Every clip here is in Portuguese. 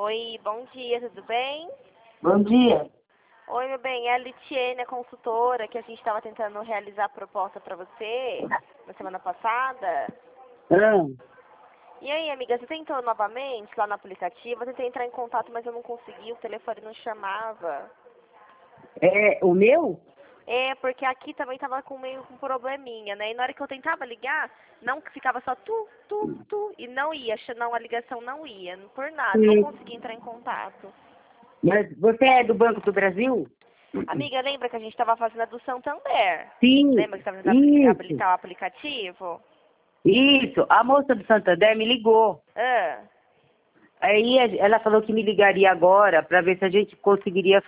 Oi, bom dia, tudo bem? Bom dia. Oi, meu bem, é a Litiene, a consultora, que a gente estava tentando realizar a proposta para você na semana passada. Ah, E aí, amiga, você tentou novamente lá no aplicativo? Eu tentei entrar em contato, mas eu não consegui, o telefone não chamava. é o meu? É, porque aqui também estava com meio com probleminha, né? E na hora que eu tentava ligar, não ficava só tu, e não ia, não, a ligação não ia, por nada, não Sim. conseguia entrar em contato. Mas você é do Banco do Brasil? Amiga, lembra que a gente estava fazendo a do Santander? Sim, Lembra que estava tentando isso, habilitar o aplicativo? isso. A moça do Santander me ligou. Ah, Aí ela falou que me ligaria agora para ver se a gente conseguiria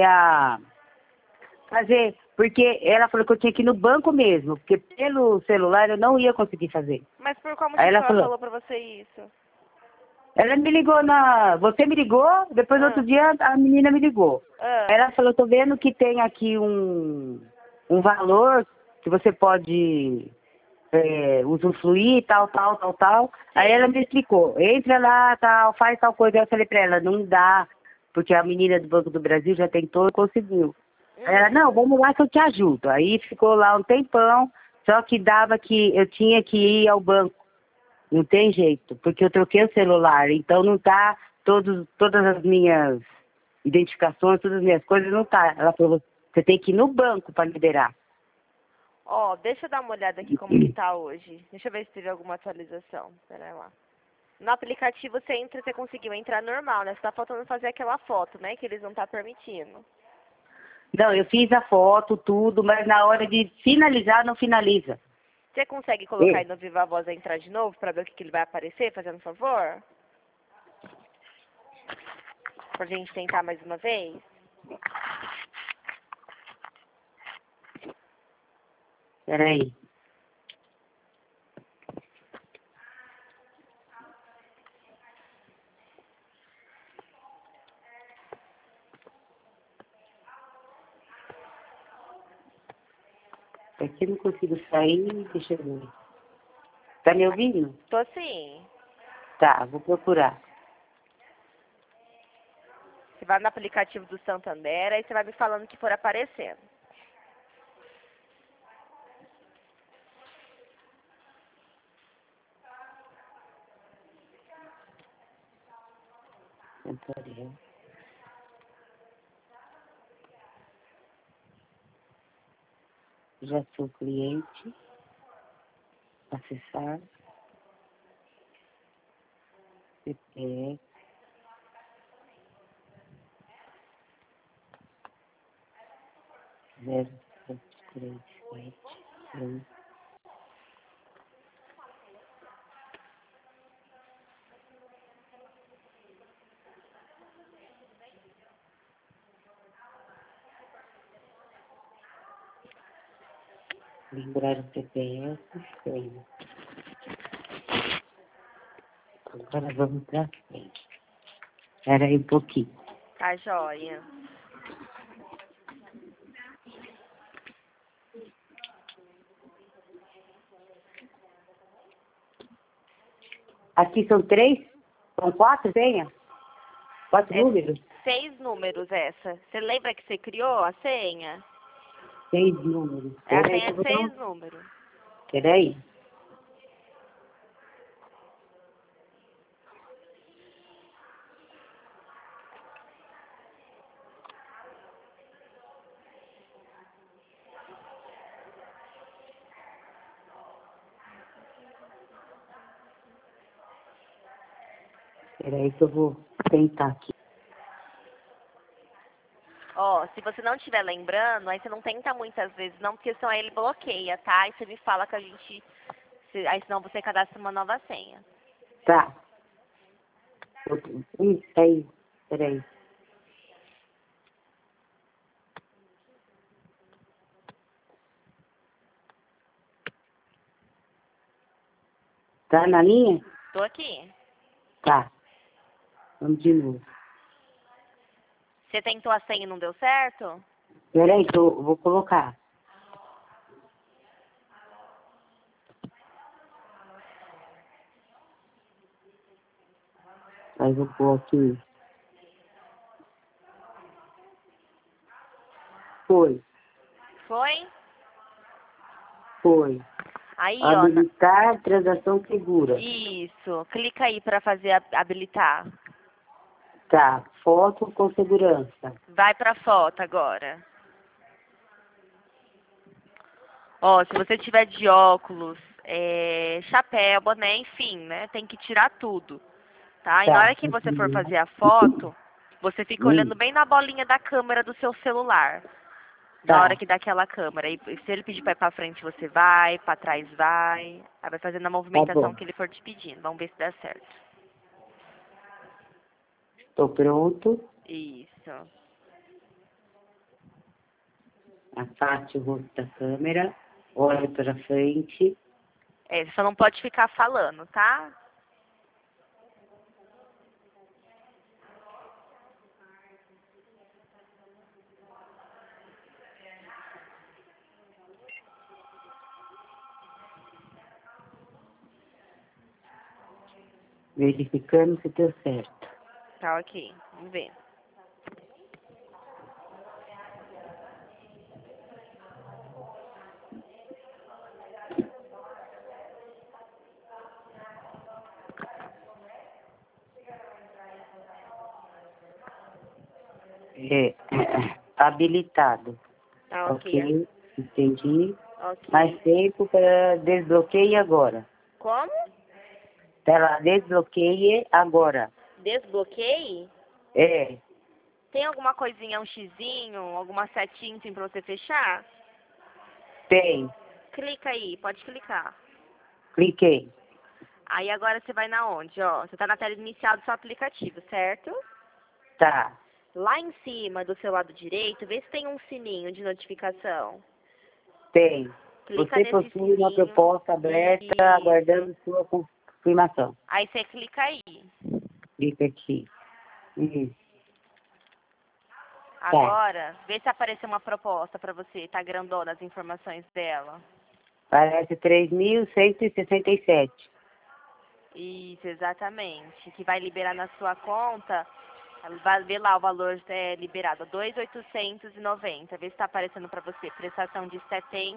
fazer, porque ela falou que eu tinha que ir no banco mesmo, porque pelo celular eu não ia conseguir fazer. mas por qual Aí motivo ela ela falou, falou pra você isso? ela me ligou você me ligou, depois outro Ah, dia a menina me ligou. Aí ah, ela falou, tô vendo que tem aqui um valor que você pode usufruir, tal. Aí ela sim. me explicou, entra lá, tal, faz tal coisa. Aí eu falei pra ela, não dá, porque a menina do Banco do Brasil já tentou e conseguiu. Aí ela, não, vamos lá que eu te ajudo. Aí ficou lá um tempão, só que dava que eu tinha que ir ao banco. Não tem jeito, porque eu troquei o celular, então não tá todas as minhas identificações, todas as minhas coisas, não tá. Ela falou, você tem que ir no banco para liberar. Ó, deixa eu dar uma olhada aqui como que tá hoje. Deixa eu ver se teve alguma atualização. Pera lá. No aplicativo você entra, você conseguiu entrar normal, né? Só tá faltando fazer aquela foto, né? Que eles não tá permitindo. Não, eu fiz a foto, tudo, mas na hora de finalizar, não finaliza. Você consegue colocar E, aí no Viva Voz a entrar de novo pra ver o que ele vai aparecer, fazendo um favor? Pra gente tentar mais uma vez? peraí. Aqui eu não consigo sair, deixa eu ver. Tá me ouvindo? Tô sim. Tá, vou procurar. Você vai no aplicativo do Santander, aí você vai me falando o que for aparecendo. Santander. Já sou cliente. Acessar. CPF. 0737. Lembrar o CPF. Senha. Agora vamos pra frente. Espera aí um pouquinho. Tá joia. Aqui são quatro senhas? Quatro É números? 6 números essa. Você lembra que você criou a senha? 6 números. É a Peraí, senha que eu de vou dar 6 números. Peraí. Peraí que eu vou tentar aqui. Ó, se você não estiver lembrando, aí você não tenta muitas vezes não, porque senão aí ele bloqueia, tá? Aí você me fala que a gente... Aí senão você cadastra uma nova senha. Tá. Aí. Peraí. Tá na linha? Tô aqui. Tá. Vamos de novo. Você tentou a senha e não deu certo? Peraí que eu vou colocar. Aí eu vou pôr aqui. Foi. Foi? Foi. Aí, ó. Habilitar transação segura. Isso. Clica aí pra fazer habilitar. Tá. Foto com segurança. Vai pra foto agora. Ó, se você tiver de óculos, chapéu, boné, enfim, né? Tem que tirar tudo, tá? E na Tá. hora que você for fazer a foto, você fica olhando bem na bolinha da câmera do seu celular. Na hora Tá. que dá aquela câmera. E se ele pedir pra ir pra frente, você vai, pra trás vai. Aí vai fazendo a Tá movimentação bom. que ele for te pedindo. Vamos ver se dá certo. Estou pronto. Isso. Afaste o rosto da câmera. Olhe para frente. Você só não pode ficar falando, tá? Verificando se deu certo. Tá ok. Vamos ver. Habilitado. Tá ok. Ok. Entendi. Ok. Mais tempo para desbloqueie agora. Como? Tá lá, desbloqueie agora. Desbloqueie? É. Tem alguma coisinha, um xizinho, alguma setinha assim pra você fechar? Tem. Clica aí, pode clicar. Cliquei. Aí agora você vai na onde, ó? Você tá na tela inicial do seu aplicativo, certo? Tá. Lá em cima do seu lado direito, vê se tem um sininho de notificação. Tem. Clica Você nesse possui uma sininho. proposta aberta aguardando sua confirmação. Aí você clica aí. Clica aqui. Tá. Agora, vê se apareceu uma proposta pra você. Tá grandona as informações dela. Parece 3.167. Isso, exatamente. Que vai liberar na sua conta. Vai ver lá o valor liberado, 2.890. Vê se está aparecendo para você. Prestação de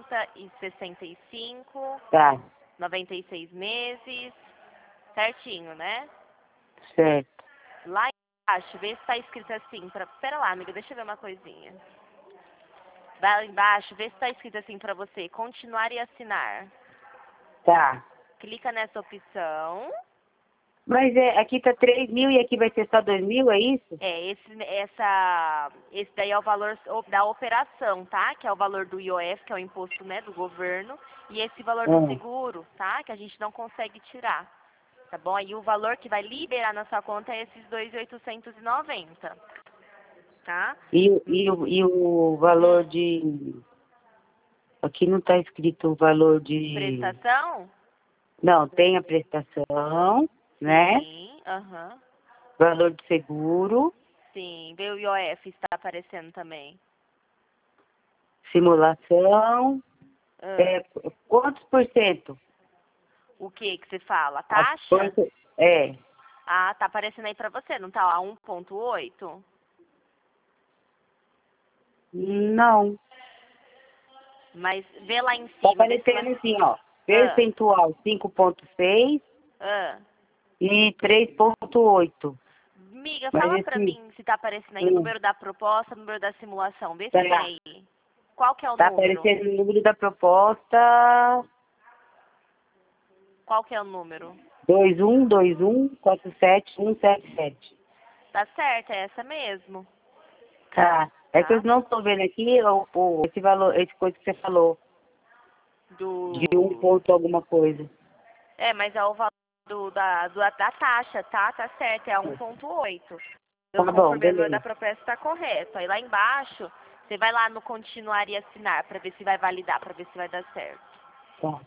70,65, Tá. 96 meses. Certinho, né? Certo. Lá embaixo, vê se está escrito assim. Pera lá, amiga, deixa eu ver uma coisinha. Vai lá embaixo, vê se está escrito assim para você. Continuar e assinar. Tá. Clica nessa opção. Mas aqui tá 3.000 e aqui vai ser só 2.000, é isso? Esse daí é o valor da operação, tá? Que é o valor do IOF, que é o imposto, né, do governo, e esse valor do seguro, tá? Que a gente não consegue tirar, tá bom? Aí o valor que vai liberar na sua conta é esses 2.890, tá? E o valor de... Aqui não tá escrito o valor de... Prestação? Não, tem a prestação, né? Sim, aham. Valor de seguro, Sim, vê o IOF está aparecendo também. simulação. Ah, Quantos por cento? o que você fala? A Taxa? força- É. Ah, tá aparecendo aí pra você, não tá? A 1.8? Não. Mas vê lá em Tá cima, vê se lá... aparecendo assim, ó. Ah, Percentual 5,6 ah. e 3,8. Miga, Mas fala pra esse... mim se tá aparecendo aí o número da proposta, o número da simulação. Vê se tem Tá, aí. Qual que é o tá número? aparecendo o número da proposta Qual que é o número? 21214777. Tá certo, é essa mesmo. Tá. É que eu Tá? não tô vendo aqui esse valor, esse coisa que você falou. De um Do... ponto alguma coisa. Mas é o valor da taxa, tá? Tá certo, é a 1.8. Eu Tá bom, confirmei o número da beleza. proposta está correto. Aí lá embaixo, você vai lá no continuar e assinar pra ver se vai validar, pra ver se vai dar certo. Tá.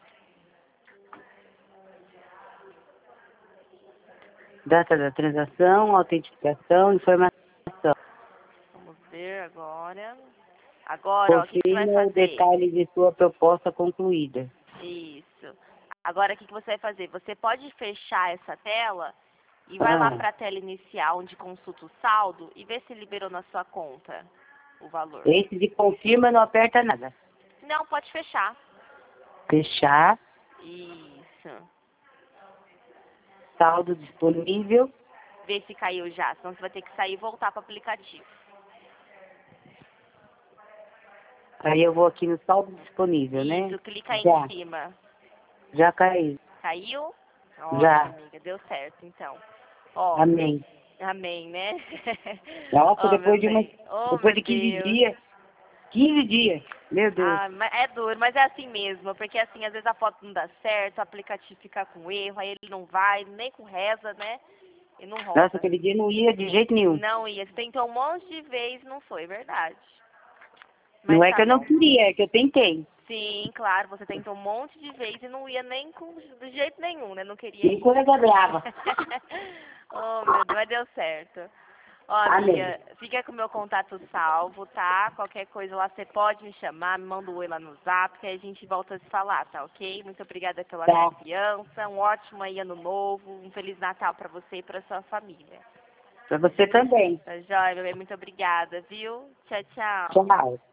Data da transação, autenticação, informação. Vamos ver agora. Agora, ó, o que você vai Confirma o fazer? detalhe de sua proposta concluída. Isso. Agora, o que você vai fazer? Você pode fechar essa tela e vai lá para a tela inicial, onde consulta o saldo, e vê se liberou na sua conta. o valor. Esse de confirma não aperta nada. Não, pode fechar. Fechar. Isso. Saldo disponível. Vê se caiu já, senão você vai ter que sair e voltar para o aplicativo. Aí eu vou aqui no saldo disponível, né? Isso, clica aí Já. em cima. Já caiu. Caiu? Ótimo, Já. amiga, deu certo, então. Ó, Amém. amém, né? Nossa, Oh, meu depois de bem. Oh, depois meu de 15 Deus. dias. 15 dias. Meu Deus. Ah, é duro, mas é assim mesmo, porque assim, às vezes a foto não dá certo, o aplicativo fica com erro, aí ele não vai, nem com reza, né? E não Nossa, roda. aquele dia não ia de jeito nenhum. Não ia, você tentou um monte de vezes, não foi, verdade. Não Mas é tá que eu não bom. queria, é que eu tentei. Sim, claro, você tentou um monte de vezes e não ia nem de jeito nenhum, né? Não queria Nem ir. coisa brava. Oh, meu Deus, mas deu certo. Ó, Amém. amiga, fica com o meu contato salvo, tá? Qualquer coisa lá você pode me chamar, me manda um oi lá no zap, que aí a gente volta a se falar, tá ok? Muito obrigada pela Tá. confiança, um ótimo aí ano novo, um Feliz Natal pra você e pra sua família. Pra você também. Tá joia, bebê? Muito obrigada, viu? Tchau, tchau. Tchau.